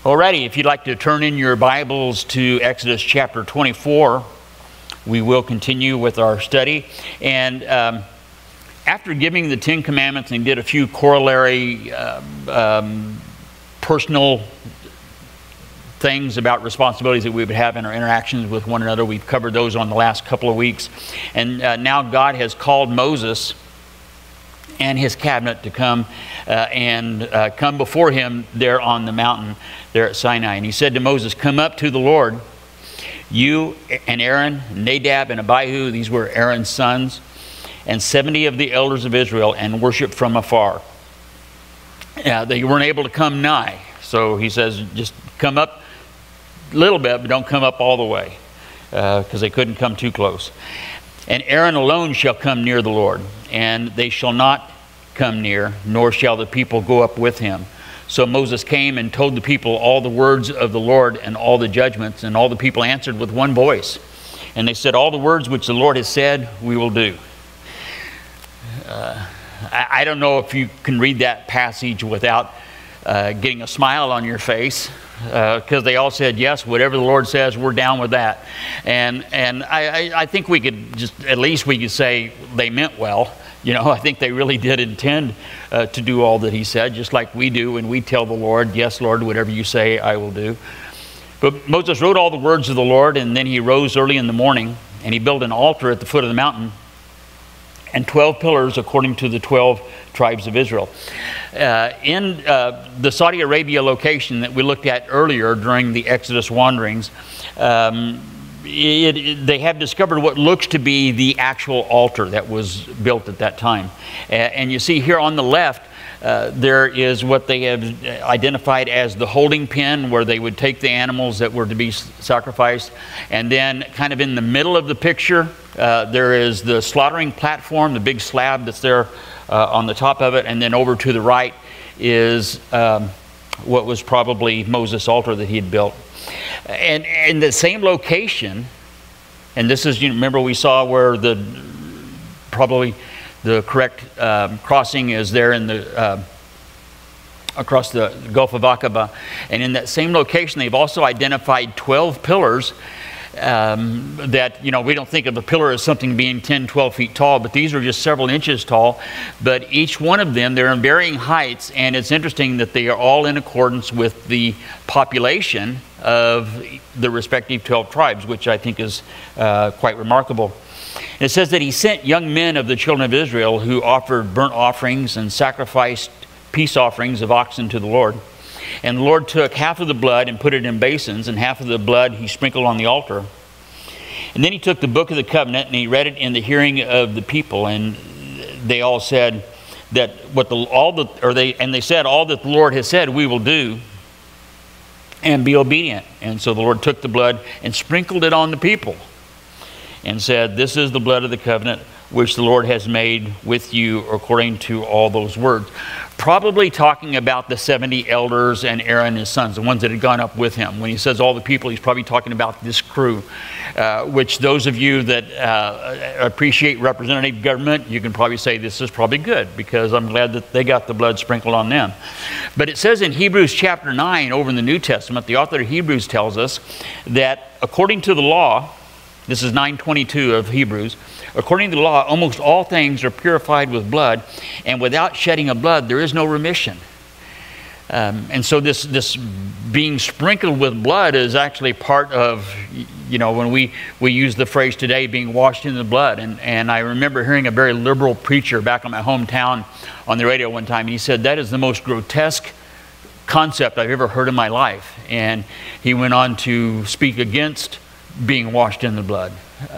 Alrighty, if you'd like to turn in your Bibles to Exodus chapter 24, we will continue with our study. And after giving the Ten Commandments, and did a few corollary personal things about responsibilities that we would have in our interactions with one another. We've covered those on the last couple of weeks. And now God has called Moses and his cabinet to come come before him there on the mountain there at Sinai. And he said to Moses, "Come up to the Lord, you and Aaron, Nadab and Abihu," these were Aaron's sons, "and 70 of the elders of Israel, and worship from afar." They weren't able to come nigh. So he says, just come up a little bit, but don't come up all the way, because they couldn't come too close. "And Aaron alone shall come near the Lord, and they shall not come near, nor shall the people go up with him." So Moses came and told the people all the words of the Lord and all the judgments, and all the people answered with one voice. And they said, "All the words which the Lord has said, we will do." I don't know if you can read that passage without getting a smile on your face, because they all said, "Yes, whatever the Lord says, we're down with that." And I think we could just, at least we could say they meant well. You know, I think they really did intend to do all that he said, just like we do when we tell the Lord, "Yes, Lord, whatever you say, I will do." But Moses wrote all the words of the Lord, and then he rose early in the morning, and he built an altar at the foot of the mountain, and 12 pillars according to the 12 tribes of Israel. In the Saudi Arabia location that we looked at earlier during the Exodus wanderings, they have discovered what looks to be the actual altar that was built at that time. And you see here on the left, there is what they have identified as the holding pen, where they would take the animals that were to be sacrificed. And then kind of in the middle of the picture, there is the slaughtering platform, the big slab that's there on the top of it. And then over to the right is what was probably Moses' altar that he had built. And in the same location, and this is, you remember we saw where probably the correct crossing is there in the across the Gulf of Aqaba. And in that same location, they've also identified 12 pillars that, you know, we don't think of a pillar as something being 10, 12 feet tall, but these are just several inches tall. But each one of them, they're in varying heights, and it's interesting that they are all in accordance with the population of the respective 12 tribes, which I think is quite remarkable. And it says that he sent young men of the children of Israel who offered burnt offerings and sacrificed peace offerings of oxen to the Lord. And the Lord took half of the blood and put it in basins, and half of the blood he sprinkled on the altar. And then he took the book of the covenant and he read it in the hearing of the people, and they all said that they said, "All that the Lord has said, we will do, and be obedient." And so the Lord took the blood and sprinkled it on the people, and said, "This is the blood of the covenant which the Lord has made with you according to all those words." Probably talking about the 70 elders and Aaron and his sons, the ones that had gone up with him. When he says all the people, he's probably talking about this crew, which those of you that appreciate representative government, you can probably say this is probably good, because I'm glad that they got the blood sprinkled on them. But it says in Hebrews chapter 9 over in the New Testament, the author of Hebrews tells us that according to the law, this is 9:22 of Hebrews, according to the law, almost all things are purified with blood, and without shedding of blood, there is no remission. And so this being sprinkled with blood is actually part of, you know, when we use the phrase today, being washed in the blood. And I remember hearing a very liberal preacher back in my hometown on the radio one time, and he said, "That is the most grotesque concept I've ever heard in my life." And he went on to speak against being washed in the blood.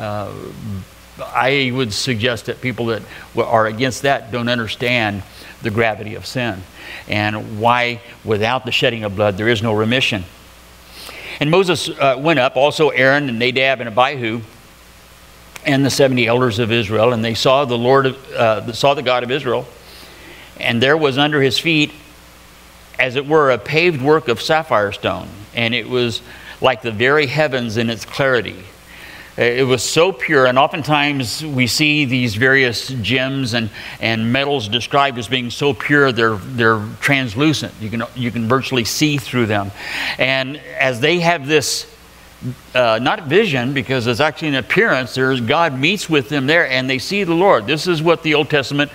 I would suggest that people that are against that don't understand the gravity of sin and why without the shedding of blood there is no remission. And Moses went up, also Aaron and Nadab and Abihu, and the 70 elders of Israel, and they saw the God of Israel, and there was under his feet, as it were, a paved work of sapphire stone, and it was like the very heavens in its clarity. It was so pure, and oftentimes we see these various gems and metals described as being so pure they're translucent. You can virtually see through them. And as they have this, not vision, because it's actually an appearance, God meets with them there, and they see the Lord. This is what the Old Testament,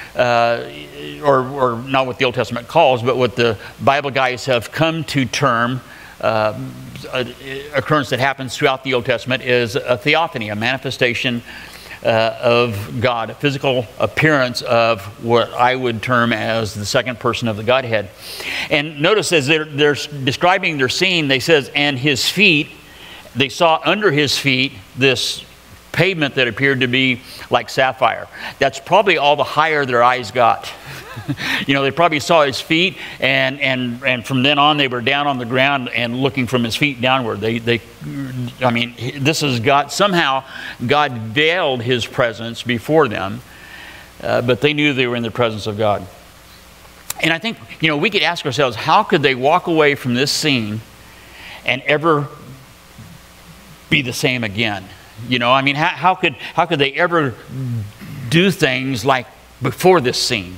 or not what the Old Testament calls, but what the Bible guys have come to term, an occurrence that happens throughout the Old Testament is a theophany, a manifestation of God, a physical appearance of what I would term as the second person of the Godhead. And notice as they're describing their scene, they says, and his feet, they saw under his feet this pavement that appeared to be like sapphire. That's probably all the higher their eyes got. They probably saw his feet, and from then on they were down on the ground and looking from his feet downward. This is God. Somehow God veiled his presence before them, but they knew they were in the presence of God. And I think, we could ask ourselves, how could they walk away from this scene and ever be the same again? How could they ever do things like before this scene?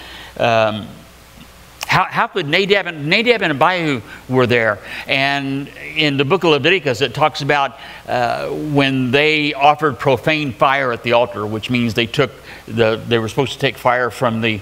How could Nadab and Abihu were there? And in the book of Leviticus, it talks about when they offered profane fire at the altar, which means they were supposed to take fire from the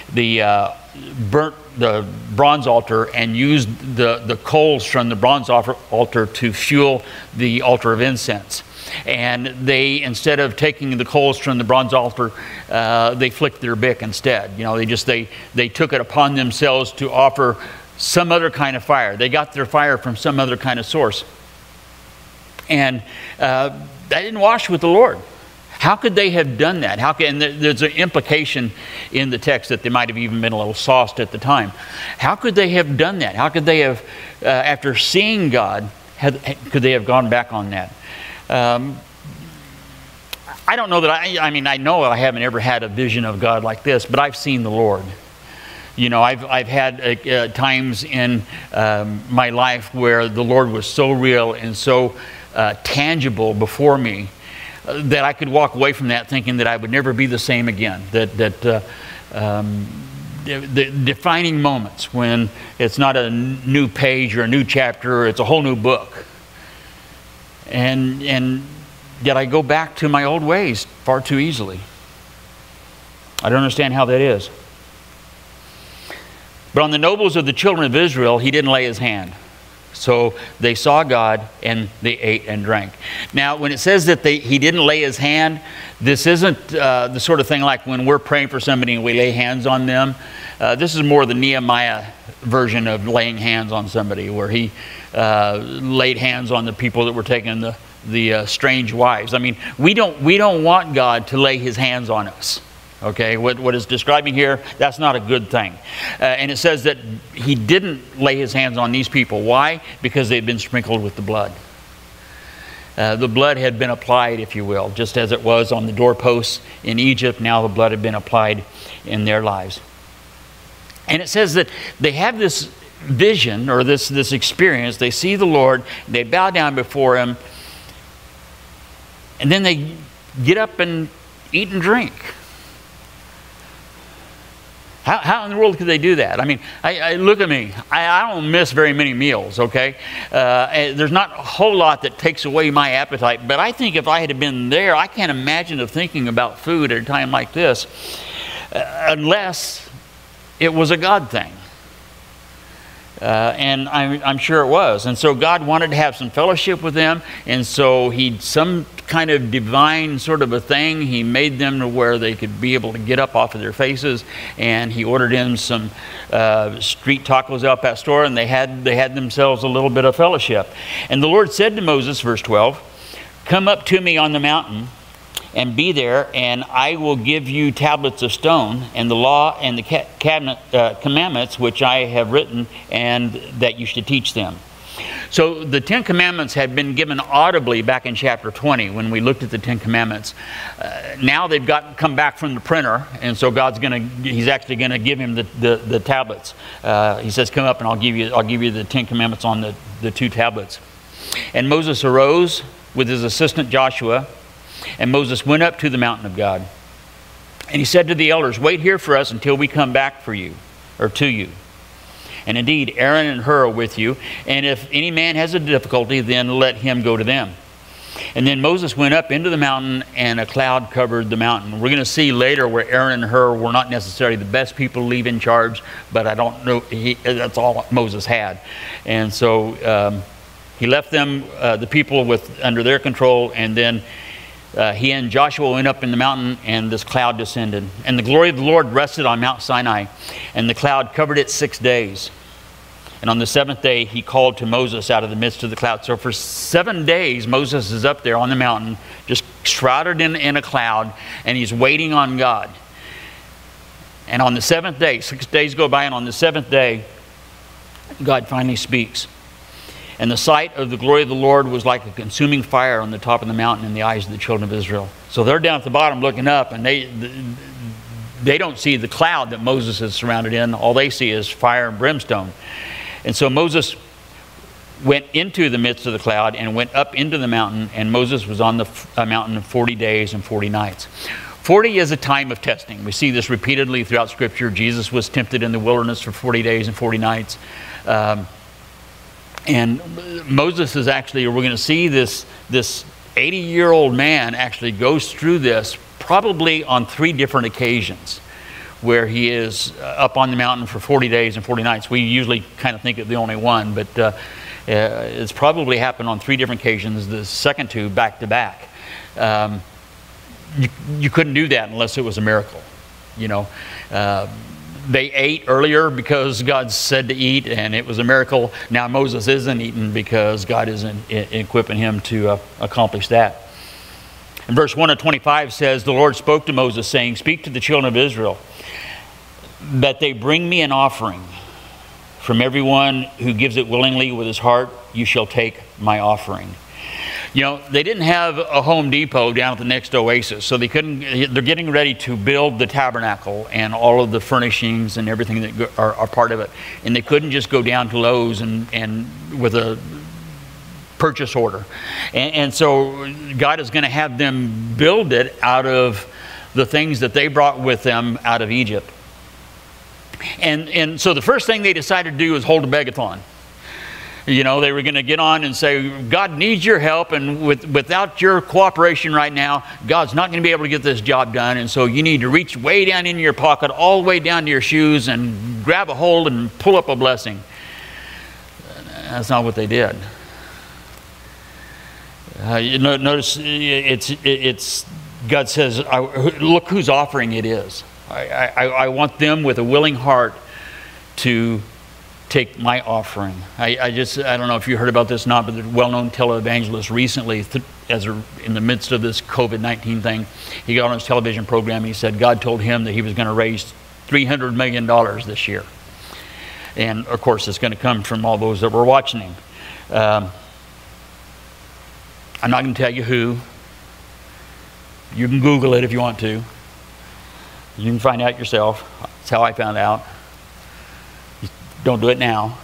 bronze altar and used the coals from the bronze altar to fuel the altar of incense. And they, instead of taking the coals from the bronze altar, they flicked their bick instead. They took it upon themselves to offer some other kind of fire. They got their fire from some other kind of source. And that didn't wash with the Lord. How could they have done that? And there's an implication in the text that they might have even been a little sauced at the time. How could they have done that? How could they have, after seeing God, could they have gone back on that? I don't know that I know I haven't ever had a vision of God like this, but I've seen the Lord. I've had times in my life where the Lord was so real and so tangible before me that I could walk away from that thinking that I would never be the same again. The defining moments when it's not a new page or a new chapter, it's a whole new book. And yet I go back to my old ways far too easily. I don't understand how that is. But on the nobles of the children of Israel, he didn't lay his hand. So they saw God and they ate and drank. Now, when it says that he didn't lay his hand, this isn't the sort of thing like when we're praying for somebody and we lay hands on them. This is more the Nehemiah version of laying hands on somebody, where he laid hands on the people that were taking the strange wives. We don't want God to lay his hands on us. Okay, what is describing here, that's not a good thing. And it says that he didn't lay his hands on these people. Why? Because they'd been sprinkled with the blood. The blood had been applied, if you will, just as it was on the doorposts in Egypt. Now the blood had been applied in their lives. And it says that they have this vision, or this experience. They see the Lord, they bow down before him, and then they get up and eat and drink. How in the world could they do that? I look at me. I don't miss very many meals, okay? There's not a whole lot that takes away my appetite, but I think if I had been there, I can't imagine of thinking about food at a time like this unless it was a God thing. And I'm sure it was. And so God wanted to have some fellowship with them, and so some kind of divine sort of a thing, he made them to where they could be able to get up off of their faces, and he ordered in some street tacos al pastor, and they had themselves a little bit of fellowship. And the Lord said to Moses, verse 12, "Come up to me on the mountain and be there, and I will give you tablets of stone and the law and the commandments which I have written, and that you should teach them." So the Ten Commandments had been given audibly back in chapter 20 when we looked at the Ten Commandments. Now they've come back from the printer, and so he's actually going to give him the tablets. He says, "Come up and I'll give you the Ten Commandments on the two tablets." And Moses arose with his assistant Joshua, and Moses went up to the mountain of God. And he said to the elders, "Wait here for us until we come back for you, or to you. And indeed, Aaron and Hur are with you, and if any man has a difficulty, then let him go to them." And then Moses went up into the mountain, and a cloud covered the mountain. We're going to see later where Aaron and Hur were not necessarily the best people to leave in charge, but I don't know, that's all Moses had. And so he left them, the people, under their control, and then he and Joshua went up in the mountain, and this cloud descended. And the glory of the Lord rested on Mount Sinai, and the cloud covered it 6 days. And on the 7th day, he called to Moses out of the midst of the cloud. So for 7 days, Moses is up there on the mountain, just shrouded in a cloud, and he's waiting on God. And on the 7th day, 6 days go by, and on the 7th day, God finally speaks. And the sight of the glory of the Lord was like a consuming fire on the top of the mountain in the eyes of the children of Israel. So they're down at the bottom looking up, and they don't see the cloud that Moses is surrounded in. All they see is fire and brimstone. And so Moses went into the midst of the cloud and went up into the mountain, and Moses was on the mountain 40 days and 40 nights. 40 is a time of testing. We see this repeatedly throughout Scripture. Jesus was tempted in the wilderness for 40 days and 40 nights. And Moses is actually, we're going to see this 80-year-old man actually goes through this probably on 3 different occasions, where he is up on the mountain for 40 days and 40 nights. We usually kind of think of the only one, but it's probably happened on 3 different occasions, the second 2 back to back. You couldn't do that unless it was a miracle. You know, they ate earlier because God said to eat, and it was a miracle. Now Moses isn't eating because God isn't equipping him to accomplish that. And verse 1 of 25 says, "The Lord spoke to Moses, saying, Speak to the children of Israel, that they bring me an offering. From everyone who gives it willingly with his heart, you shall take my offering." You know, they didn't have a Home Depot down at the next oasis, so they're getting ready to build the tabernacle and all of the furnishings and everything that are part of it. And they couldn't just go down to Lowe's and with a purchase order. And so God is going to have them build it out of the things that they brought with them out of Egypt. And so the first thing they decided to do was hold a begathon. You know, they were going to get on and say, God needs your help, and without your cooperation right now, God's not going to be able to get this job done, and so you need to reach way down into your pocket, all the way down to your shoes, and grab a hold and pull up a blessing. That's not what they did. You notice it's God says, look whose offering it is. I want them with a willing heart to take my offering. I don't know if you heard about this or not, but the well-known televangelist recently, in the midst of this COVID-19 thing, he got on his television program and he said God told him that he was going to raise $300 million this year. And of course it's going to come from all those that were watching him. I'm not going to tell you who. You can Google it if you want to. You can find out yourself. That's how I found out. Don't do it now.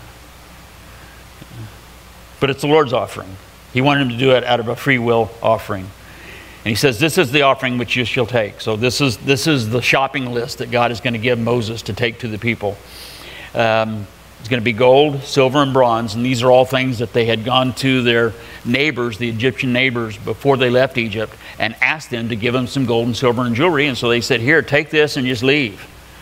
But it's the Lord's offering. He wanted him to do it out of a free will offering. And he says, this is the offering which you shall take. So this is the shopping list that God is going to give Moses to take to the people. It's going to be gold, silver, and bronze. And these are all things that they had gone to their neighbors, the Egyptian neighbors, before they left Egypt, and asked them to give them some gold and silver and jewelry. And so they said, here, take this and just leave.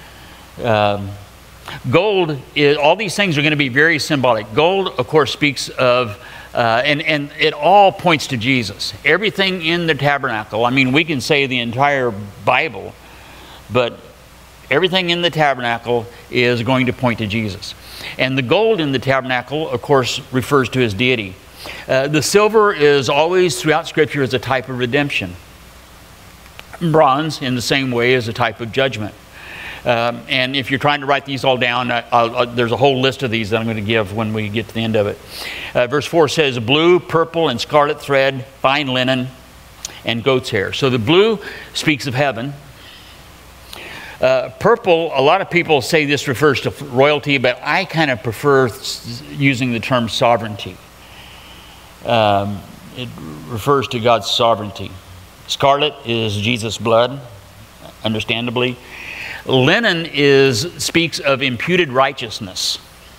Gold is, all these things are going to be very symbolic. Gold, of course, speaks of, and it all points to Jesus. Everything in the tabernacle, I mean, we can say the entire Bible, but everything in the tabernacle is going to point to Jesus. And the gold in the tabernacle, of course, refers to his deity. The silver is always, throughout Scripture, as a type of redemption. Bronze, in the same way, is a type of judgment. And if you're trying to write these all down, there's a whole list of these that I'm going to give when we get to the end of it. Verse 4 says, blue, purple, and scarlet thread, fine linen, and goat's hair. So the blue speaks of heaven. Purple, a lot of people say this refers to royalty, but I kind of prefer using the term sovereignty. it refers to God's sovereignty. Scarlet is Jesus' blood, understandably. Linen speaks of imputed righteousness.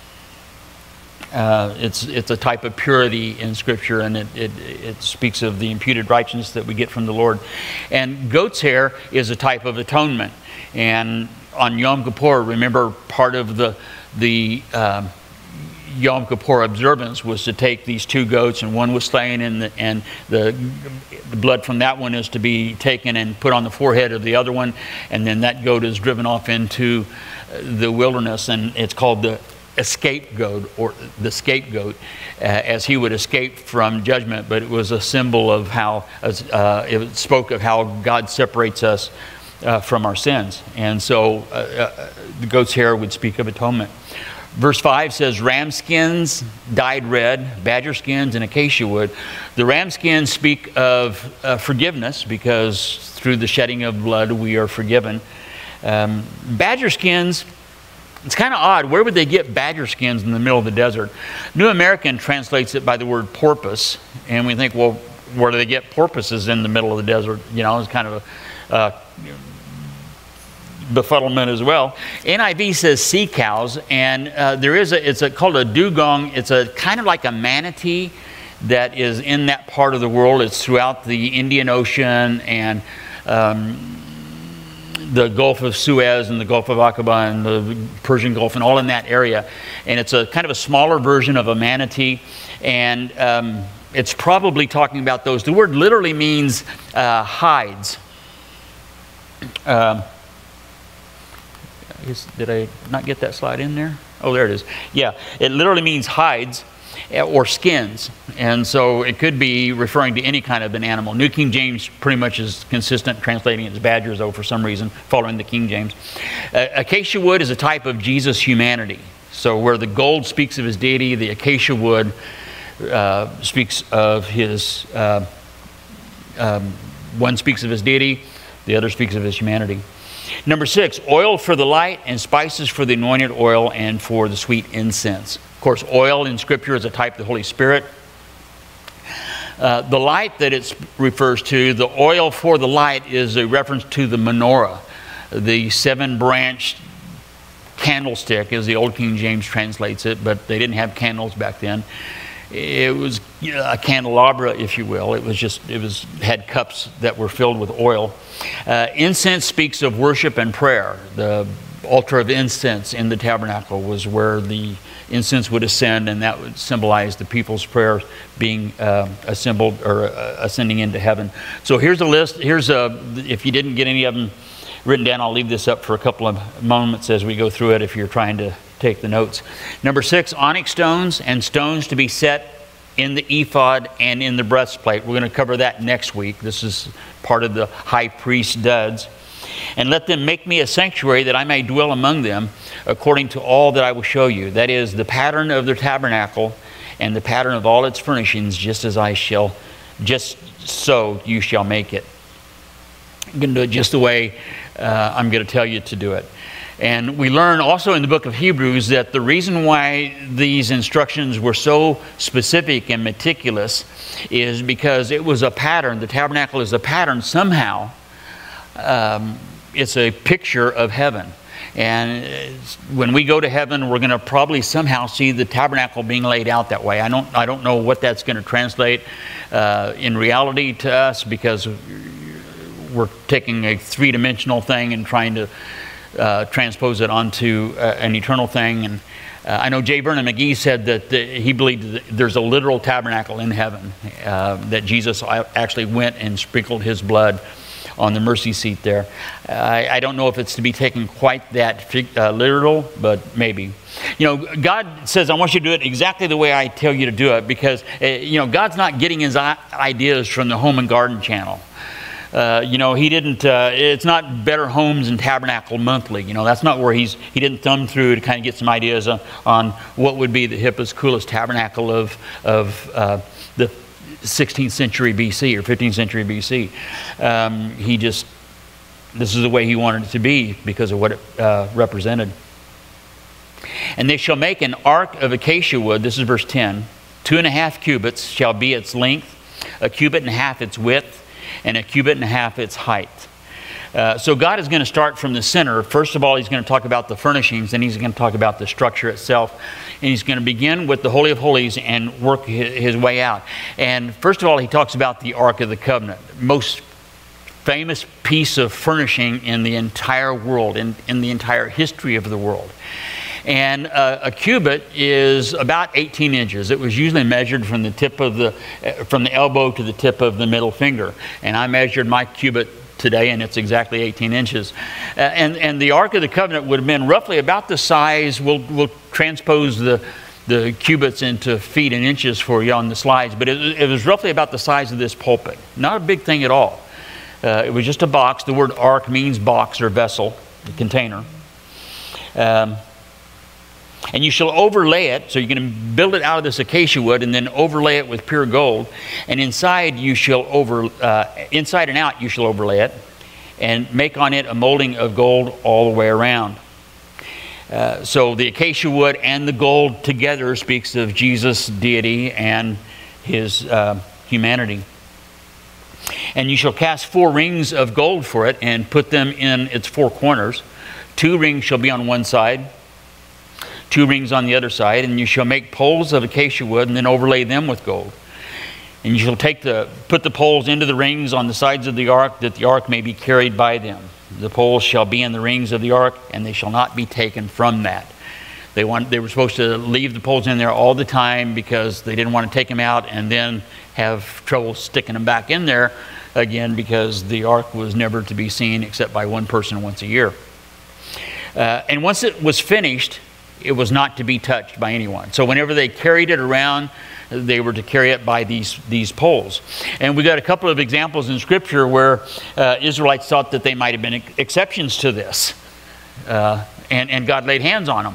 It's a type of purity in Scripture, and it speaks of the imputed righteousness that we get from the Lord. And goat's hair is a type of atonement. And on Yom Kippur, remember, part of the Yom Kippur observance was to take these two goats, and one was slain, and the blood from that one is to be taken and put on the forehead of the other one, and then that goat is driven off into the wilderness, and it's called the scapegoat, or the scapegoat, as he would escape from judgment. But it was a symbol of how it spoke of how God separates us from our sins, and so the goat's hair would speak of atonement. Verse 5 says, ram skins dyed red, badger skins, and acacia wood. The ram skins speak of forgiveness, because through the shedding of blood we are forgiven. Badger skins, it's kind of odd. Where would they get badger skins in the middle of the desert? New American translates it by the word porpoise, and we think, well, where do they get porpoises in the middle of the desert? You know, it's kind of a befuddlement as well. NIV says sea cows, and it's called a dugong. It's a kind of like a manatee that is in that part of the world. It's throughout the Indian Ocean and the Gulf of Suez and the Gulf of Aqaba and the Persian Gulf, and all in that area. And it's a kind of a smaller version of a manatee, and it's probably talking about those. The word literally means hides. Did I not get that slide in there? Oh, there it is. Yeah, it literally means hides or skins. And so it could be referring to any kind of an animal. New King James pretty much is consistent translating it as badgers, though, for some reason, following the King James. Acacia wood is a type of Jesus' humanity. So where the gold speaks of his deity, the acacia wood speaks of his, one speaks of his deity, the other speaks of his humanity. Number 6, oil for the light, and spices for the anointed oil and for the sweet incense. Of course, oil in Scripture is a type of the Holy Spirit. The light that it refers to, the oil for the light, is a reference to the menorah, the 7-branched candlestick, as the Old King James translates it, but they didn't have candles back then. It was a candelabra, if you will. It had cups that were filled with oil. Incense speaks of worship and prayer. The altar of incense in the tabernacle was where the incense would ascend, and that would symbolize the people's prayer being assembled or ascending into heaven. So here's a list. If you didn't get any of them written down, I'll leave this up for a couple of moments as we go through it if you're trying to take the notes. Number 6, onyx stones and stones to be set in the ephod and in the breastplate. We're going to cover that next week. This is part of the high priest duds. And let them make me a sanctuary that I may dwell among them according to all that I will show you. That is the pattern of the tabernacle and the pattern of all its furnishings, just so you shall make it. I'm going to do it just the way I'm going to tell you to do it. And we learn also in the book of Hebrews that the reason why these instructions were so specific and meticulous is because it was a pattern. The tabernacle is a pattern somehow. It's a picture of heaven. And when we go to heaven, we're going to probably somehow see the tabernacle being laid out that way. I don't know what that's going to translate in reality to us, because we're taking a three-dimensional thing and trying to transpose it onto an eternal thing. And I know J. Vernon McGee said that he believed that there's a literal tabernacle in heaven, that Jesus actually went and sprinkled his blood on the mercy seat there. I don't know if it's to be taken quite that literal, but maybe. You know, God says, I want you to do it exactly the way I tell you to do it, because, God's not getting his ideas from the Home and Garden channel. He didn't, it's not Better Homes and Tabernacle Monthly. That's not where he didn't thumb through to kind of get some ideas on what would be the hippest, coolest tabernacle of the 16th century BC or 15th century BC. This is the way he wanted it to be because of what it represented. And they shall make an ark of acacia wood. This is verse 10. 2.5 cubits shall be its length. a cubit and a half its width, and a cubit and a half its height. So God is going to start from the center. First of all, he's going to talk about the furnishings, and he's going to talk about the structure itself. And he's going to begin with the Holy of Holies and work his way out. And first of all, he talks about the Ark of the Covenant, most famous piece of furnishing in the entire world, in the entire history of the world. And a cubit is about 18 inches. It was usually measured from the tip of from the elbow to the tip of the middle finger. And I measured my cubit today, and it's exactly 18 inches. And the Ark of the Covenant would have been roughly about the size. We'll transpose the cubits into feet and inches for you on the slides, but it was roughly about the size of this pulpit. Not a big thing at all. It was just a box. The word ark means box or vessel, the container. And you shall overlay it, so you're going to build it out of this acacia wood and then overlay it with pure gold. And inside inside and out you shall overlay it, and make on it a molding of gold all the way around. So the acacia wood and the gold together speaks of Jesus' deity and his humanity. And you shall cast 4 rings of gold for it and put them in its 4 corners. 2 rings shall be on one side, 2 rings on the other side, and you shall make poles of acacia wood and then overlay them with gold. And you shall put the poles into the rings on the sides of the ark, that the ark may be carried by them. The poles shall be in the rings of the ark, and they shall not be taken from that. They were supposed to leave the poles in there all the time because they didn't want to take them out and then have trouble sticking them back in there again, because the ark was never to be seen except by one person once a year. And once it was finished, it was not to be touched by anyone. So whenever they carried it around, they were to carry it by these poles. And we got a couple of examples in Scripture where Israelites thought that they might have been exceptions to this. And God laid hands on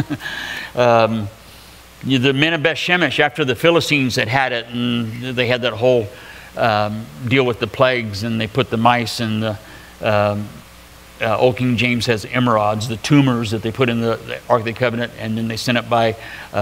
them. The men of Beth Shemesh, after the Philistines had it, and they had that whole deal with the plagues, and they put the mice in the Old King James says emerods, the tumors that they put in the Ark of the Covenant, and then they sent it by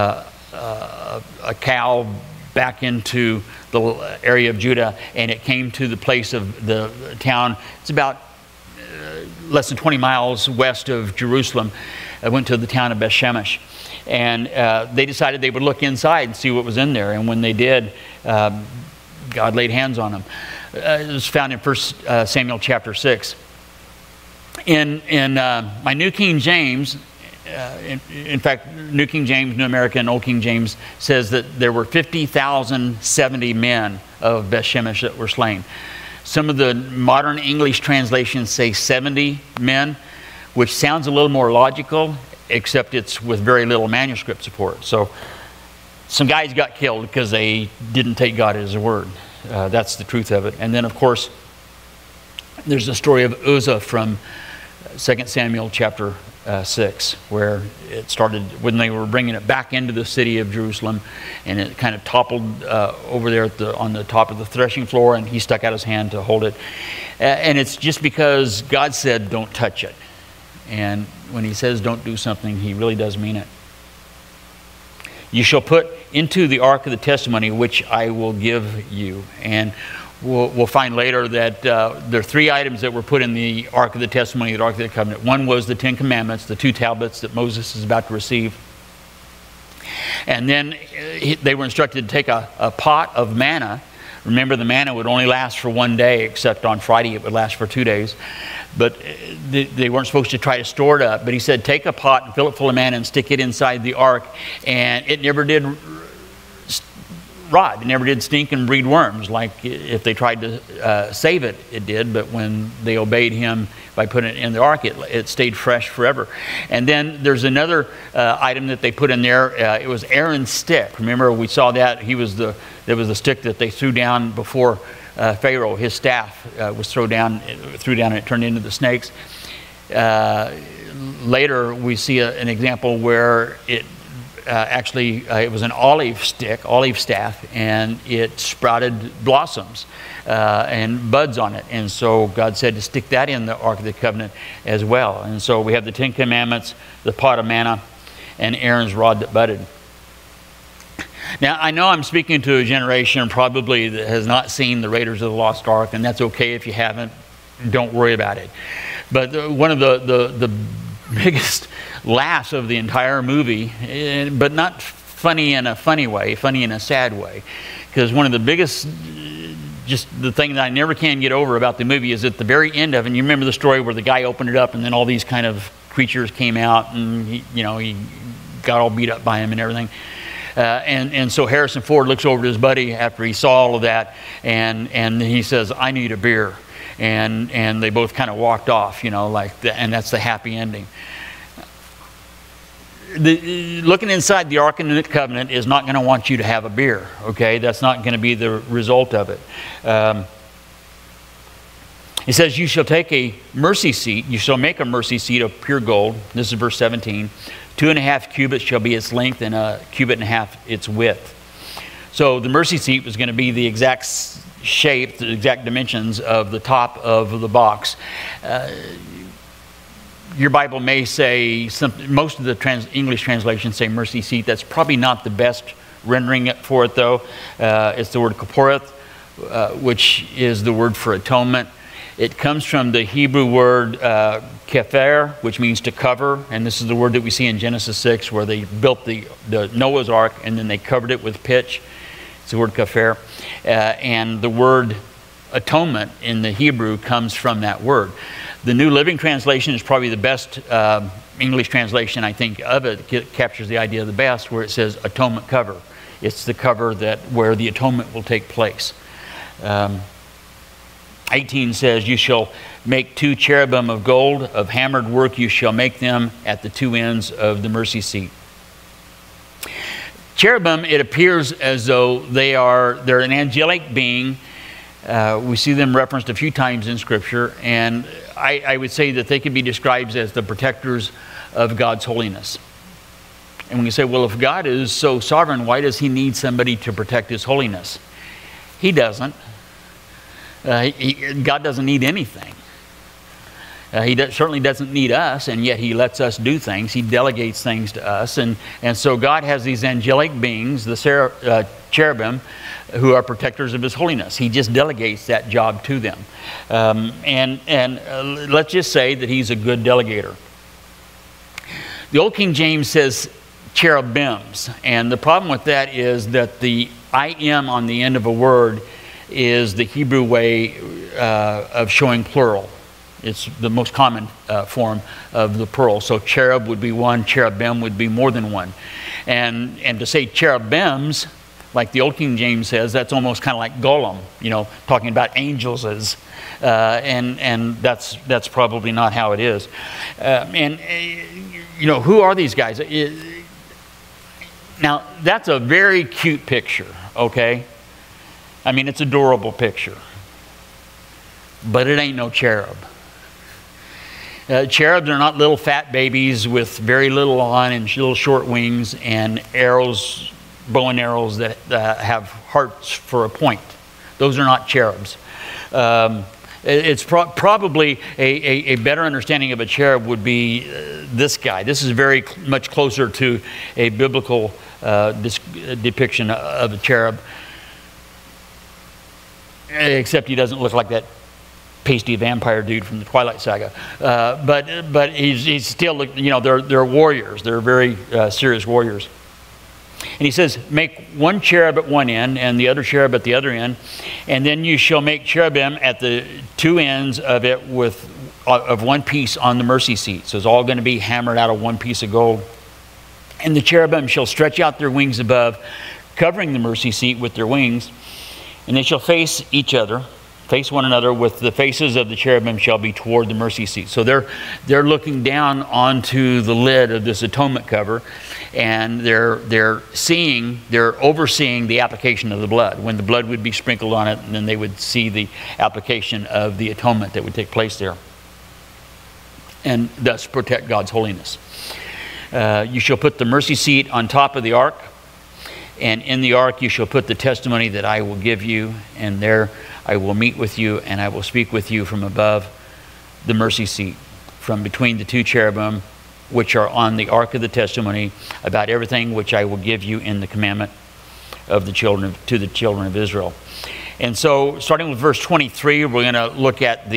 a cow back into the area of Judah, and it came to the place of the town. It's about less than 20 miles west of Jerusalem. I went to the town of Beth Shemesh, and they decided they would look inside and see what was in there. And when they did, God laid hands on them. It was found in 1 Samuel chapter 6. In my New King James, in fact, New King James, New American, Old King James says that there were 50,070 men of Beth Shemesh that were slain. Some of the modern English translations say 70 men, which sounds a little more logical, except it's with very little manuscript support. So some guys got killed because they didn't take God at his word. That's the truth of it. And then, of course, there's the story of Uzzah from 2 Samuel chapter 6, where it started when they were bringing it back into the city of Jerusalem, and it kind of toppled over there on the top of the threshing floor, and he stuck out his hand to hold it. And it's just because God said, don't touch it. And when he says don't do something, he really does mean it. You shall put into the ark of the testimony, which I will give you. And we'll find later that there are 3 items that were put in the Ark of the Testimony, the Ark of the Covenant. One was the 10 Commandments, the 2 tablets that Moses is about to receive. And then they were instructed to take a pot of manna. Remember, the manna would only last for 1 day, except on Friday it would last for 2 days. But they weren't supposed to try to store it up. But he said, take a pot and fill it full of manna and stick it inside the ark. And it never did rot. It never did stink and breed worms. Like if they tried to save it, it did. But when they obeyed him by putting it in the ark, it stayed fresh forever. And then there's another item that they put in there. It was Aaron's stick. Remember, we saw that. There was the stick that they threw down before Pharaoh. His staff was threw down, and it turned into the snakes. Later, we see an example where it was an olive staff, and it sprouted blossoms and buds on it. And so God said to stick that in the Ark of the Covenant as well. And so we have the 10 Commandments, the pot of manna, and Aaron's rod that budded. Now, I know I'm speaking to a generation probably that has not seen the Raiders of the Lost Ark, and that's okay if you haven't. Don't worry about it. But one of the biggest laughs of the entire movie, but not funny in a funny way, funny in a sad way, because one of the biggest, just the thing that I never can get over about the movie is at the very end of it, and you remember the story where the guy opened it up and then all these kind of creatures came out and he got all beat up by him and everything. And so Harrison Ford looks over to his buddy after he saw all of that, and he says, "I need a beer." And they both kind of walked off, and that's the happy ending. Looking inside the Ark of the Covenant is not going to want you to have a beer, okay? That's not going to be the result of it. He says, "You shall take a mercy seat. You shall make a mercy seat of pure gold." This is verse 17. 2.5 cubits shall be its length, and 1.5 cubits its width. So the mercy seat was going to be the exact shape, the exact dimensions of the top of the box. Your Bible may say something. Most of the English translations say mercy seat. That's probably not the best rendering for it, though. It's the word kaporeth, which is the word for atonement. It comes from the Hebrew word kefer, which means to cover, and this is the word that we see in Genesis 6, where they built the Noah's Ark and then they covered it with pitch. It's the word kefer, and the word atonement in the Hebrew comes from that word. The New Living Translation is probably the best English translation, I think, of it. It captures the idea the best, where it says atonement cover. It's the cover where the atonement will take place. 18 says, "You shall make 2 cherubim of gold, of hammered work you shall make them at the 2 ends of the mercy seat." Cherubim, it appears as though they're an angelic being. We see them referenced a few times in Scripture, and I would say that they can be described as the protectors of God's holiness. And when you say, well, if God is so sovereign, why does he need somebody to protect his holiness? He doesn't. God doesn't need anything. He certainly doesn't need us, and yet he lets us do things. He delegates things to us. And so God has these angelic beings, the cherubim, who are protectors of his holiness. He just delegates that job to them. Let's just say that he's a good delegator. The Old King James says cherubims, and the problem with that is that the I-M on the end of a word is the Hebrew way of showing plural. It's the most common form of the plural. So cherub would be one, cherubim would be more than one. And to say cherubims, like the Old King James says, that's almost kind of like Golem, talking about angels as, and that's probably not how it is. Who are these guys? Now, that's a very cute picture, okay? I mean, it's an adorable picture. But it ain't no cherub. Cherubs are not little fat babies with very little on and little short wings and arrows, bow and arrows that have hearts for a point. Those are not cherubs. It's probably a better understanding of a cherub would be this guy. This is very much closer to a biblical depiction of a cherub. Except he doesn't look like that pasty vampire dude from the Twilight Saga. But he's still, they're warriors. They're very serious warriors. And he says, make one cherub at one end and the other cherub at the other end. And then you shall make cherubim at the 2 ends of it of one piece on the mercy seat. So it's all going to be hammered out of one piece of gold. And the cherubim shall stretch out their wings above, covering the mercy seat with their wings. And they shall face one another, with the faces of the cherubim shall be toward the mercy seat. So they're looking down onto the lid of this atonement cover, and they're overseeing the application of the blood. When the blood would be sprinkled on it, and then they would see the application of the atonement that would take place there, and thus protect God's holiness. You shall put the mercy seat on top of the ark. And in the ark you shall put the testimony that I will give you, and there I will meet with you, and I will speak with you from above the mercy seat, from between the 2 cherubim which are on the ark of the testimony, about everything which I will give you in the commandment. of the children to the children of Israel. And so, starting with verse 23, we're going to look at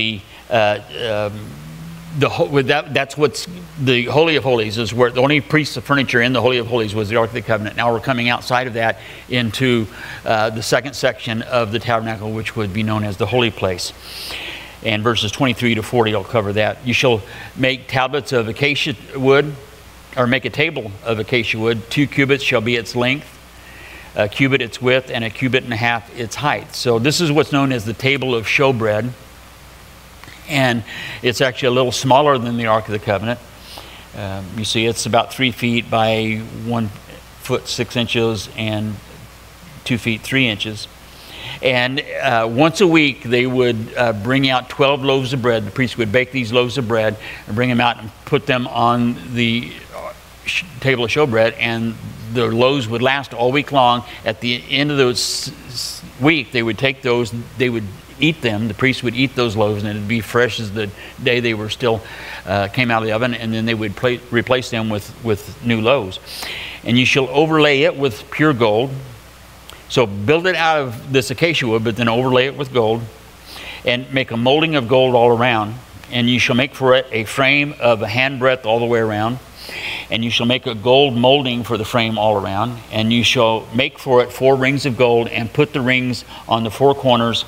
that's what's the Holy of Holies, is where the only piece of furniture in the Holy of Holies was the Ark of the Covenant. Now we're coming outside of that into the second section of the tabernacle, which would be known as the Holy Place. And verses 23 to 40 will cover that. You shall make tablets of acacia wood, or make a table of acacia wood. 2 cubits shall be its length, a cubit its width, and a cubit and a half its height. So this is what's known as the table of showbread. And it's actually a little smaller than the Ark of the Covenant. You see, it's about 3 feet by 1 foot 6 inches and 2 feet 3 inches. And once a week, they would bring out 12 loaves of bread. The priest would bake these loaves of bread and bring them out and put them on the table of showbread, and the loaves would last all week long. At the end of the week, they would take those, they would eat them. The priest would eat those loaves, and it would be fresh as the day they were still came out of the oven, and then they would replace them with new loaves. And you shall overlay it with pure gold. So build it out of this acacia wood, but then overlay it with gold, and make a molding of gold all around. And you shall make for it a frame of a handbreadth all the way around. And you shall make a gold molding for the frame all around. And you shall make for it 4 rings of gold, and put the rings on the 4 corners.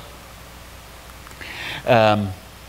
You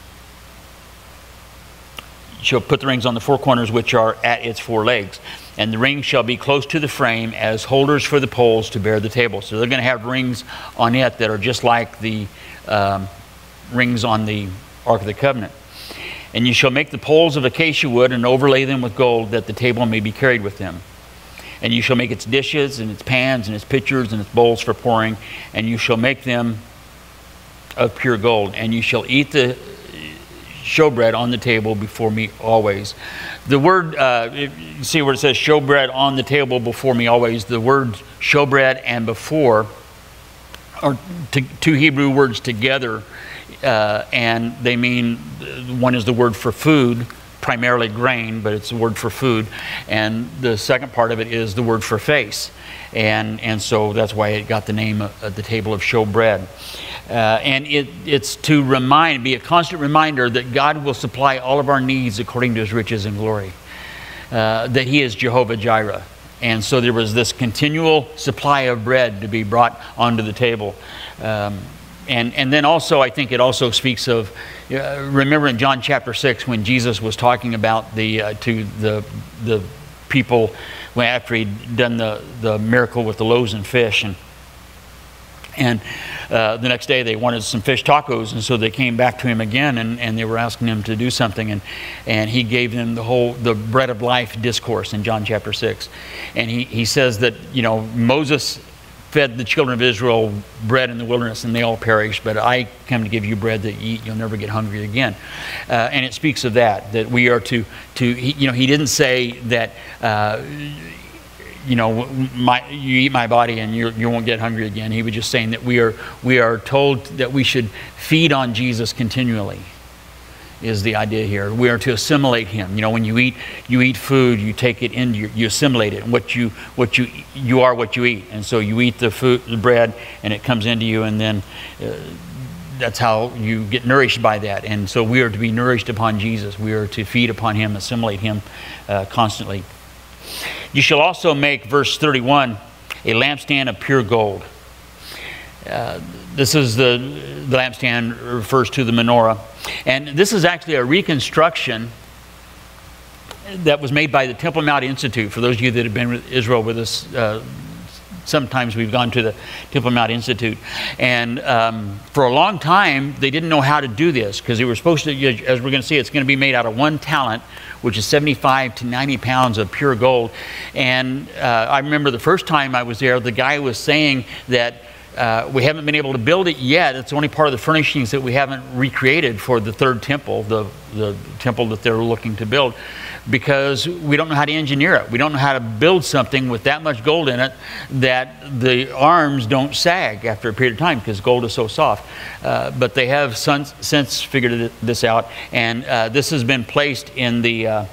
shall put the rings on the 4 corners, which are at its 4 legs. And the rings shall be close to the frame as holders for the poles to bear the table. So they're going to have rings on it that are just like the rings on the Ark of the Covenant. And you shall make the poles of acacia wood and overlay them with gold, that the table may be carried with them. And you shall make its dishes and its pans and its pitchers and its bowls for pouring. And you shall make them of pure gold. And you shall eat the showbread on the table before me always. The word, you see where it says showbread on the table before me always, the word showbread and before are 2 Hebrew words together, and they mean, one is the word for food, primarily grain, but it's a word for food, and the second part of it is the word for face, and so that's why it got the name of the table of showbread. And it's to be a constant reminder that God will supply all of our needs according to His riches and glory, that He is Jehovah Jireh. And so there was this continual supply of bread to be brought onto the table. And then also, I think it also speaks of, remember in John chapter 6, when Jesus was talking about to the people after he'd done the miracle with the loaves and fish, and the next day they wanted some fish tacos, and so they came back to him again, and they were asking him to do something, and he gave them the bread of life discourse in John chapter 6. And he says that, Moses fed the children of Israel bread in the wilderness, and they all perished, but I come to give you bread that you eat, you'll never get hungry again. And it speaks of that we are to he didn't say that you eat my body and you won't get hungry again. He was just saying that we are told that we should feed on Jesus continually, is the idea here. We are to assimilate Him. When you eat food, you take it in, you assimilate it, and you are what you eat. And so you eat the bread, and it comes into you, and then that's how you get nourished by that. And so we are to be nourished upon Jesus. We are to feed upon Him, assimilate Him constantly. You shall also make, verse 31, a lampstand of pure gold. This is the lampstand, refers to the menorah. And this is actually a reconstruction that was made by the Temple Mount Institute. For those of you that have been with Israel with us, sometimes we've gone to the Temple Mount Institute. And for a long time, they didn't know how to do this, because they were supposed to, as we're going to see, it's going to be made out of 1 talent, which is 75 to 90 pounds of pure gold. And I remember the first time I was there, the guy was saying that we haven't been able to build it yet. It's only part of the furnishings that we haven't recreated for the third temple, the temple that they're looking to build, because we don't know how to engineer it. We don't know how to build something with that much gold in it that the arms don't sag after a period of time, because gold is so soft. But they have since figured this out, and this has been placed in the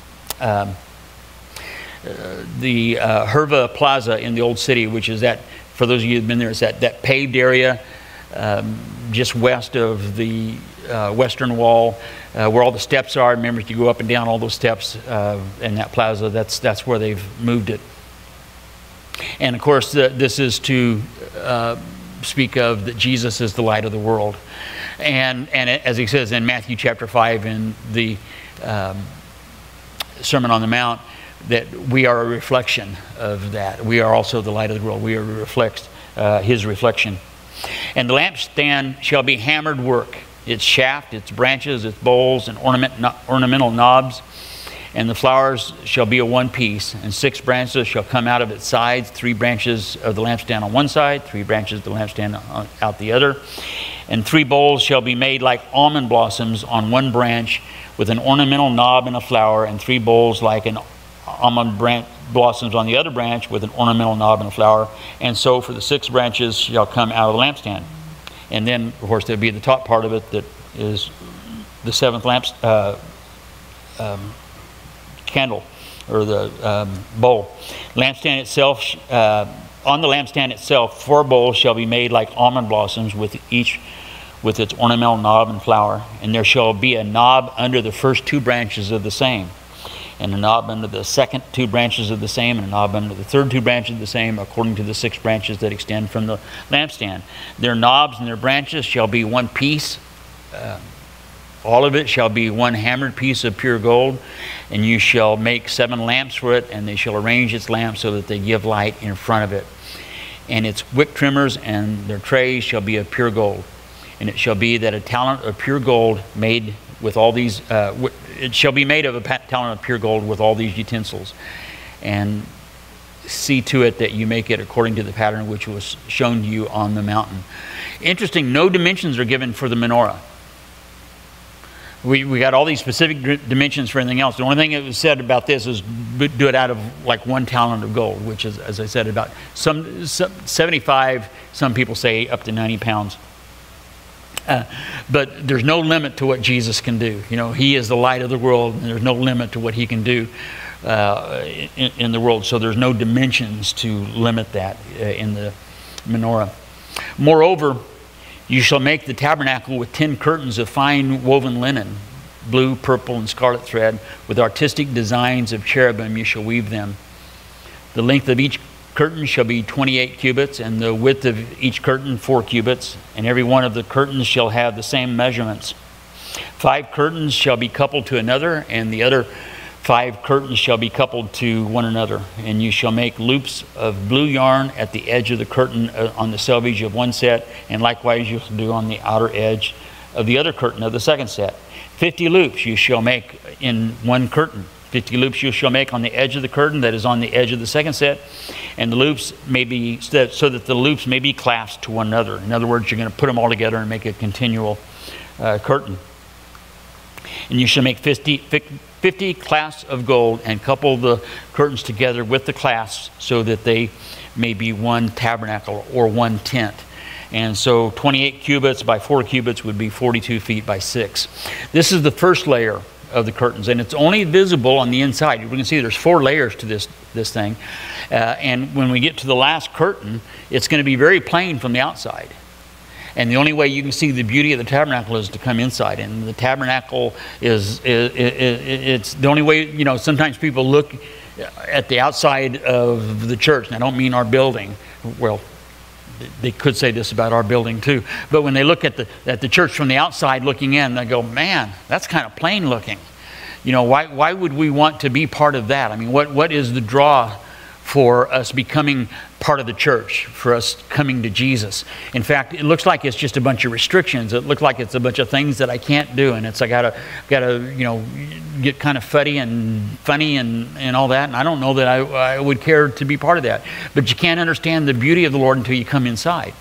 Herva Plaza in the Old City, which is that For those of you who've been there, it's that paved area just west of the western wall, where all the steps are. Remember, if you go up and down all those steps in that plaza, that's where they've moved it. And of course, this is to speak of that Jesus is the light of the world. And as he says in Matthew chapter 5 in the Sermon on the Mount, that we are a reflection of that. We are also the light of the world. We are his reflection. And the lampstand shall be hammered work, its shaft, its branches, its bowls, and ornamental knobs. And the flowers shall be of one piece, and 6 branches shall come out of its sides, 3 branches of the lampstand on one side, 3 branches of the lampstand out the other. And 3 bowls shall be made like almond blossoms on one branch, with an ornamental knob and a flower, and 3 bowls like an almond blossoms on the other branch, with an ornamental knob and a flower. And so for the 6 branches shall come out of the lampstand. And then, of course, there'll be the top part of it that is the 7th candle, or the bowl. Lampstand itself, on the lampstand itself, 4 bowls shall be made like almond blossoms, with each with its ornamental knob and flower. And there shall be a knob under the first 2 branches of the same, and a knob under the second 2 branches of the same, and a knob under the third 2 branches of the same, according to the 6 branches that extend from the lampstand. Their knobs and their branches shall be one piece. All of it shall be one hammered piece of pure gold, and you shall make 7 lamps for it, and they shall arrange its lamps so that they give light in front of it. And its wick trimmers and their trays shall be of pure gold. And it shall be that a talent of pure gold made with all these, it shall be made of a talent of pure gold with all these utensils. And see to it that you make it according to the pattern which was shown to you on the mountain. Interesting, no dimensions are given for the menorah. We got all these specific dimensions for anything else. The only thing that was said about this is do it out of like 1 talent of gold, which is, as I said, about some 75, some people say up to 90 pounds. But there's no limit to what Jesus can do. You know, he is the light of the world, and there's no limit to what he can do in the world. So there's no dimensions to limit that in the menorah. Moreover, you shall make the tabernacle with 10 curtains of fine woven linen, blue, purple, and scarlet thread, with artistic designs of cherubim you shall weave them. The length of each curtain shall be 28 cubits, and the width of each curtain 4 cubits, and every one of the curtains shall have the same measurements. 5 curtains shall be coupled to another, and the other 5 curtains shall be coupled to one another. And you shall make loops of blue yarn at the edge of the curtain on the selvage of one set, and likewise you shall do on the outer edge of the other curtain of the second set. 50 loops you shall make in one curtain. 50 loops you shall make on the edge of the curtain that is on the edge of the second set, and the loops may be so that the loops may be clasped to one another. In other words, you're going to put them all together and make a continual curtain. And you shall make 50 clasps of gold, and couple the curtains together with the clasps, so that they may be one tabernacle or one tent. And so 28 cubits by 4 cubits would be 42 feet by 6. This is the first layer of the curtains, and it's only visible on the inside. You can see there's 4 layers to this thing, and when we get to the last curtain, it's going to be very plain from the outside. And the only way you can see the beauty of the tabernacle is to come inside. And the tabernacle it's the only way, you know, sometimes people look at the outside of the church, and I don't mean our building. Well, they could say this about our building too. But when they look at the church from the outside looking in, they go, man, that's kind of plain looking. You know, why would we want to be part of that? I mean, what is the draw for us becoming part of the church, for us coming to Jesus? In fact, it looks like it's just a bunch of restrictions. It looks like it's a bunch of things that I can't do, and it's I gotta you know, get kind of funny and all that. And I don't know that I would care to be part of that. But you can't understand the beauty of the Lord until you come inside.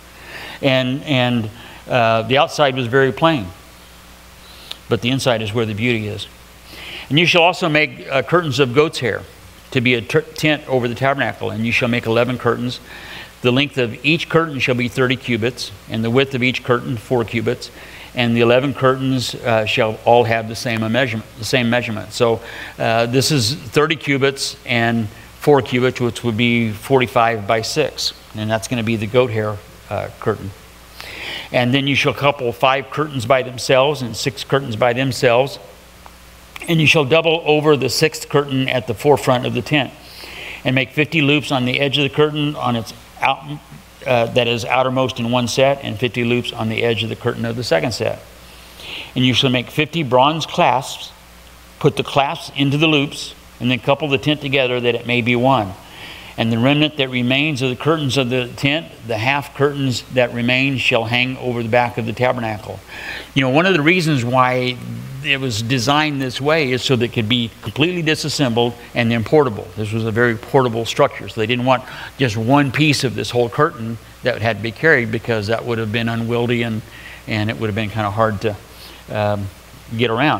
And the outside was very plain, but the inside is where the beauty is. And you shall also make curtains of goat's hair to be a tent over the tabernacle, and you shall make 11 curtains. The length of each curtain shall be 30 cubits, and the width of each curtain 4 cubits, and the 11 curtains shall all have the same measurement. So this is 30 cubits and 4 cubits, which would be 45 by 6. And that's going to be the goat hair curtain. And then you shall couple 5 curtains by themselves and 6 curtains by themselves. And you shall double over the 6th curtain at the forefront of the tent, and make 50 loops on the edge of the curtain on its that is outermost in one set, and 50 loops on the edge of the curtain of the second set. And you shall make 50 bronze clasps, put the clasps into the loops, and then couple the tent together that it may be one. And the remnant that remains of the curtains of the tent, the half curtains that remain, shall hang over the back of the tabernacle. You know, one of the reasons why it was designed this way is so that it could be completely disassembled and then portable. This was a very portable structure, so they didn't want just one piece of this whole curtain that had to be carried, because that would have been unwieldy and it would have been kind of hard to get around.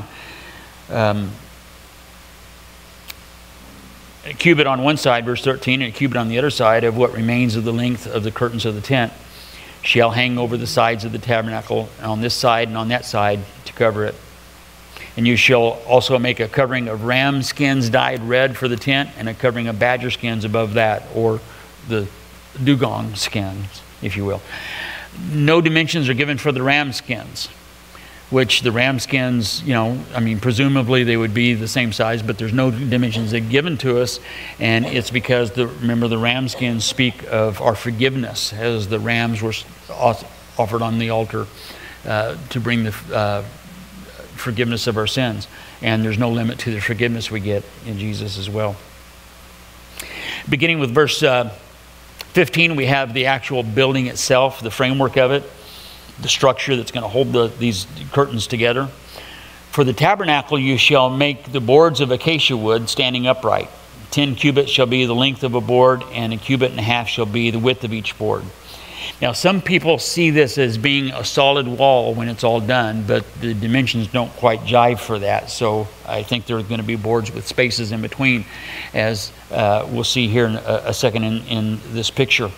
A cubit on one side, verse 13, and a cubit on the other side of what remains of the length of the curtains of the tent shall hang over the sides of the tabernacle on this side and on that side to cover it. And you shall also make a covering of ram skins dyed red for the tent, and a covering of badger skins above that, or the dugong skins, if you will. No dimensions are given for the ram skins, which the ram skins, you know, I mean, presumably they would be the same size, but there's no dimensions that are given to us, and it's because, remember, the ram skins speak of our forgiveness, as the rams were offered on the altar to bring the forgiveness of our sins, and there's no limit to the forgiveness we get in Jesus as well. Beginning with verse 15, we have the actual building itself, the framework of it, the structure that's going to hold these curtains together. For the tabernacle you shall make the boards of acacia wood standing upright. 10 cubits shall be the length of a board, and a cubit and a half shall be the width of each board. Now, some people see this as being a solid wall when it's all done, but the dimensions don't quite jive for that. So I think there are going to be boards with spaces in between, as we'll see here in a second in this picture.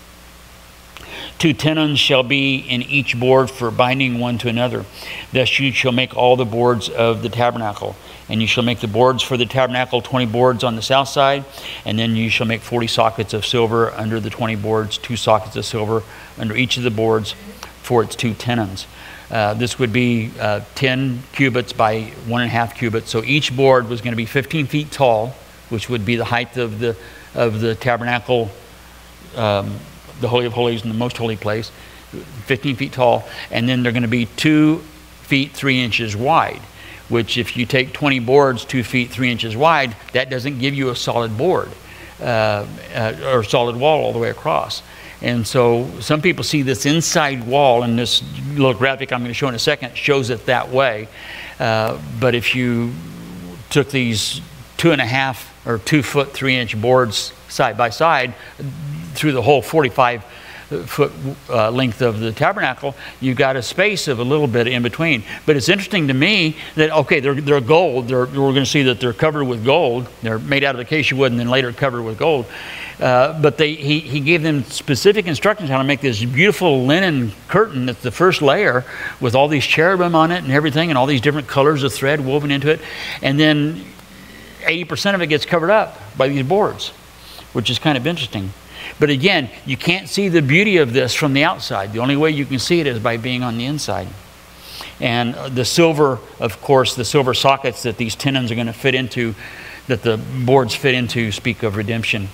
2 tenons shall be in each board for binding one to another. Thus you shall make all the boards of the tabernacle. And you shall make the boards for the tabernacle, 20 boards on the south side. And then you shall make 40 sockets of silver under the 20 boards, 2 sockets of silver under each of the boards for its 2 tenons. This would be 10 cubits by 1.5 cubits. So each board was going to be 15 feet tall, which would be the height of the tabernacle, the Holy of Holies in the most holy place, 15 feet tall, and then they're going to be 2 feet 3 inches wide, which if you take 20 boards 2 feet 3 inches wide, that doesn't give you a solid board or solid wall all the way across. And so some people see this inside wall, and this little graphic I'm going to show in a second shows it that way. But if you took these 2.5 or 2 foot 3 inch boards side by side through the whole 45 foot length of the tabernacle, you've got a space of a little bit in between. But it's interesting to me that, okay, they're gold. We're going to see that they're covered with gold. They're made out of acacia wood and then later covered with gold. But he gave them specific instructions how to make this beautiful linen curtain that's the first layer with all these cherubim on it and everything, and all these different colors of thread woven into it. And then 80% of it gets covered up by these boards, which is kind of interesting. But again, you can't see the beauty of this from the outside. The only way you can see it is by being on the inside. And the silver, of course, the silver sockets that these tenons are going to fit into, that the boards fit into, speak of redemption.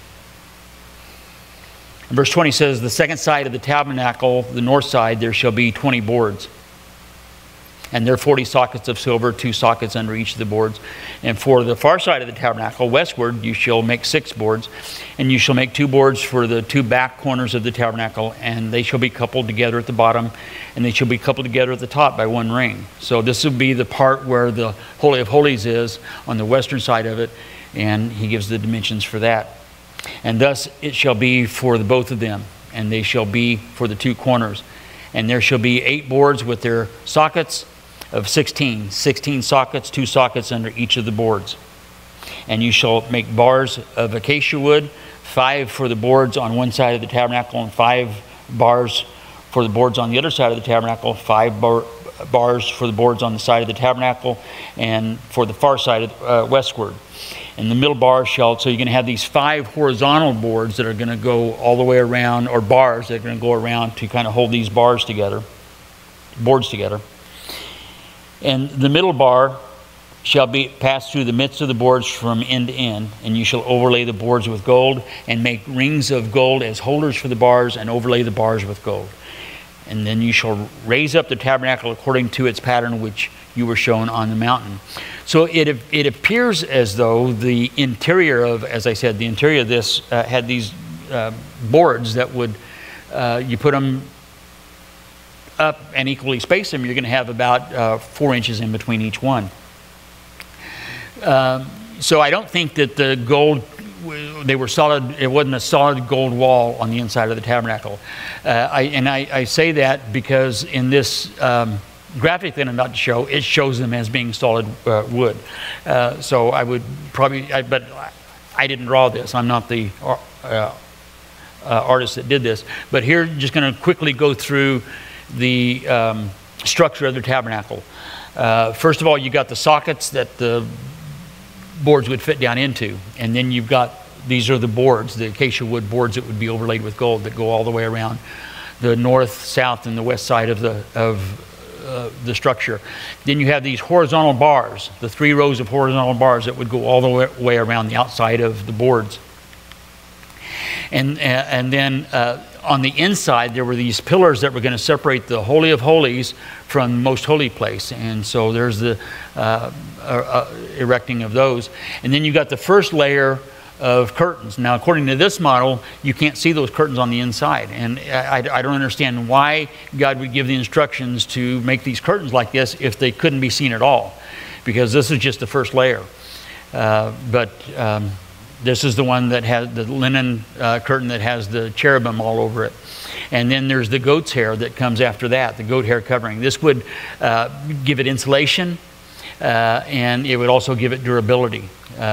Verse 20 says, the second side of the tabernacle, the north side, there shall be 20 boards. And there are 40 sockets of silver, 2 sockets under each of the boards. And for the far side of the tabernacle, westward, you shall make 6 boards. And you shall make 2 boards for the 2 back corners of the tabernacle, and they shall be coupled together at the bottom, and they shall be coupled together at the top by 1 ring. So this will be the part where the Holy of Holies is, on the western side of it, and he gives the dimensions for that. And thus it shall be for the both of them, and they shall be for the 2 corners. And there shall be 8 boards with their sockets of 16 sockets, 2 sockets under each of the boards. And you shall make bars of acacia wood, 5 for the boards on one side of the tabernacle, and 5 bars for the boards on the other side of the tabernacle, 5 bars for the boards on the side of the tabernacle, and for the far side westward. And the middle bar shall, so you're going to have these 5 horizontal boards that are going to go all the way around, or bars that are going to go around to kind of hold these boards together. And the middle bar shall be passed through the midst of the boards from end to end, and you shall overlay the boards with gold, and make rings of gold as holders for the bars, and overlay the bars with gold. And then you shall raise up the tabernacle according to its pattern which you were shown on the mountain. So it appears as though the interior of, as I said, the interior of this had these boards that would, you put them up and equally space them, you're going to have about 4 inches in between each one. So I don't think that the gold, they were solid, it wasn't a solid gold wall on the inside of the tabernacle. I say that because in this graphic that I'm about to show, it shows them as being solid wood. So I would probably, but I didn't draw this. I'm not the artist that did this. But here, just going to quickly go through the structure of the tabernacle. First of all, you got the sockets that the boards would fit down into, and then you've got, these are the boards, the acacia wood boards that would be overlaid with gold that go all the way around the north, south, and the west side of the structure. Then you have these horizontal bars, the 3 rows of horizontal bars that would go all the way around the outside of the boards. And then on the inside, there were these pillars that were going to separate the Holy of Holies from the Most Holy Place. And so there's the erecting of those. And then you got the first layer of curtains. Now, according to this model, you can't see those curtains on the inside. And I don't understand why God would give the instructions to make these curtains like this if they couldn't be seen at all, because this is just the first layer. This is the one that has the linen curtain that has the cherubim all over it. And then there's the goat's hair that comes after that, the goat hair covering. This would give it insulation, and it would also give it durability.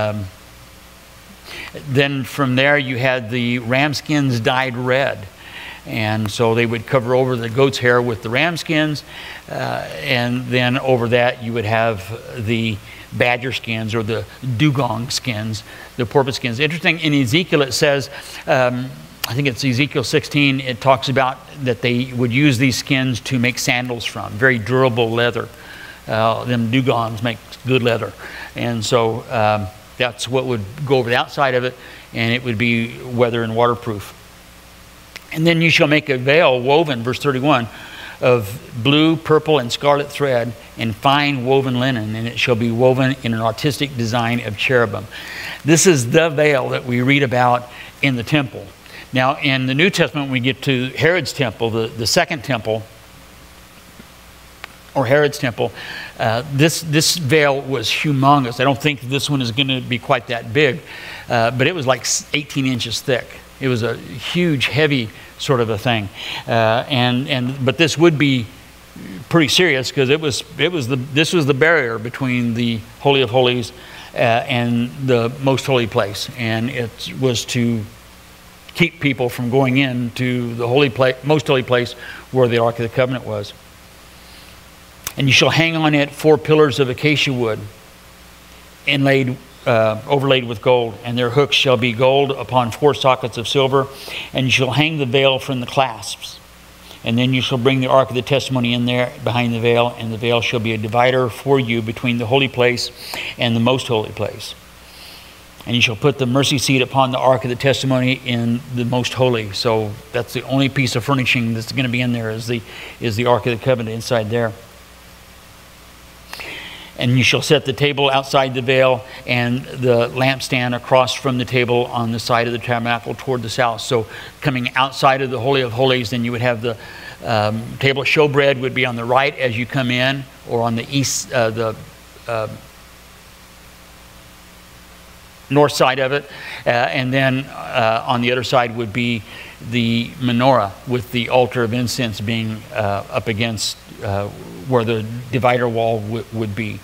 Then from there you had the ram skins dyed red. And so they would cover over the goat's hair with the ram skins, and then over that you would have the badger skins or the dugong skins, the porpoise skins. Interesting, in Ezekiel it says, I think it's Ezekiel 16, it talks about that they would use these skins to make sandals from, very durable leather. Them dugongs make good leather. And so that's what would go over the outside of it, and it would be weather and waterproof. And then you shall make a veil woven, verse 31, of blue, purple, and scarlet thread and fine woven linen, and it shall be woven in an artistic design of cherubim. This is the veil that we read about in the temple. Now, in the New Testament, when we get to Herod's temple, the second temple, or Herod's temple, this veil was humongous. I don't think this one is going to be quite that big, but it was like 18 inches thick. It was a huge, heavy sort of a thing, but this would be pretty serious because this was the barrier between the Holy of Holies and the Most Holy Place, and it was to keep people from going into the holy place, Most Holy Place, where the Ark of the Covenant was. And you shall hang on it 4 pillars of acacia wood, inlaid. Overlaid with gold, and their hooks shall be gold upon 4 sockets of silver, and you shall hang the veil from the clasps. And then you shall bring the Ark of the Testimony in there behind the veil, and the veil shall be a divider for you between the holy place and the most holy place. And you shall put the mercy seat upon the Ark of the Testimony in the most holy. So that's the only piece of furnishing that's going to be in there is the Ark of the Covenant inside there. And you shall set the table outside the veil and the lampstand across from the table on the side of the tabernacle toward the south. So coming outside of the Holy of Holies, then you would have the table of showbread would be on the right as you come in, or on the east, north side of it. And then on the other side would be the menorah with the altar of incense being up against where the divider wall would be.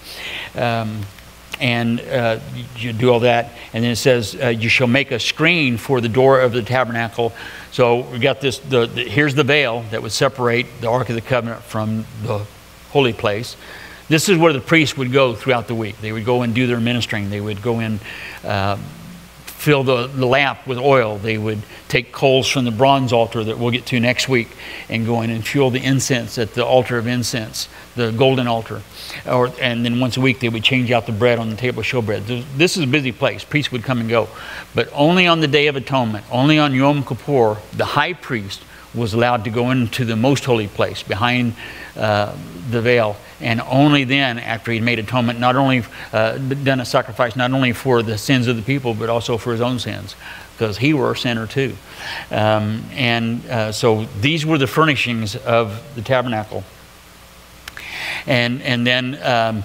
You do all that, and then it says you shall make a screen for the door of the tabernacle. So we got this, here's the veil that would separate the Ark of the Covenant from the holy place. This is where the priests would go throughout the week. They would go and do their ministering. They would go in, fill the lamp with oil. They would take coals from the bronze altar that we'll get to next week and go in and fuel the incense at the altar of incense, the golden altar. And then once a week they would change out the bread on the table of showbread. This is a busy place. Priests would come and go. But only on the Day of Atonement, only on Yom Kippur, the high priest was allowed to go into the most holy place behind the veil, and only then, after he'd made atonement, not only done a sacrifice not only for the sins of the people but also for his own sins, because he were a sinner too. So these were the furnishings of the tabernacle. And then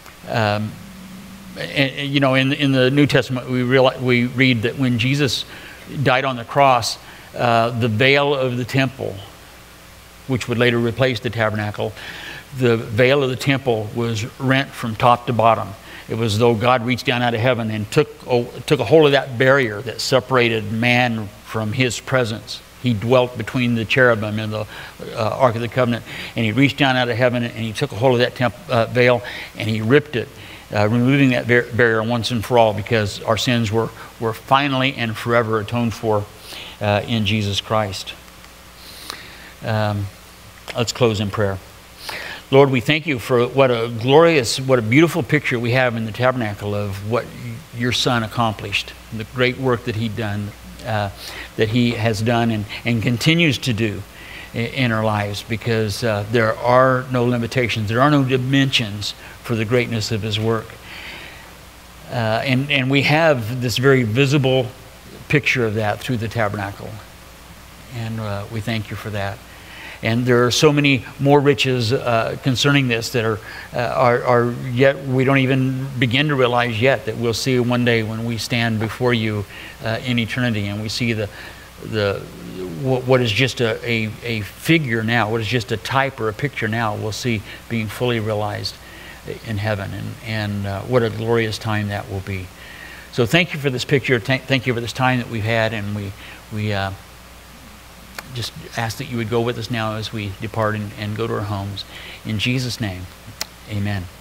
you know, in the New Testament we read that when Jesus died on the cross, the veil of the temple, which would later replace the tabernacle, the veil of the temple was rent from top to bottom. It was as though God reached down out of heaven and took a hold of that barrier that separated man from his presence. He dwelt between the cherubim and the Ark of the Covenant, and he reached down out of heaven and he took a hold of that veil and he ripped it, removing that barrier once and for all, because our sins were finally and forever atoned for in Jesus Christ. Let's close in prayer. Lord, we thank you for what a beautiful picture we have in the tabernacle of what your Son accomplished, the great work that he has done and continues to do in our lives, because there are no limitations, there are no dimensions for the greatness of his work. And we have this very visible picture of that through the tabernacle. And we thank you for that. And there are so many more riches concerning this that are yet we don't even begin to realize yet, that we'll see one day when we stand before you in eternity, and we see what is just a figure now, what is just a type or a picture now, we'll see being fully realized in heaven, and what a glorious time that will be. So thank you for this picture. Thank you for this time that we've had, and we just ask that you would go with us now as we depart and go to our homes. In Jesus' name, amen.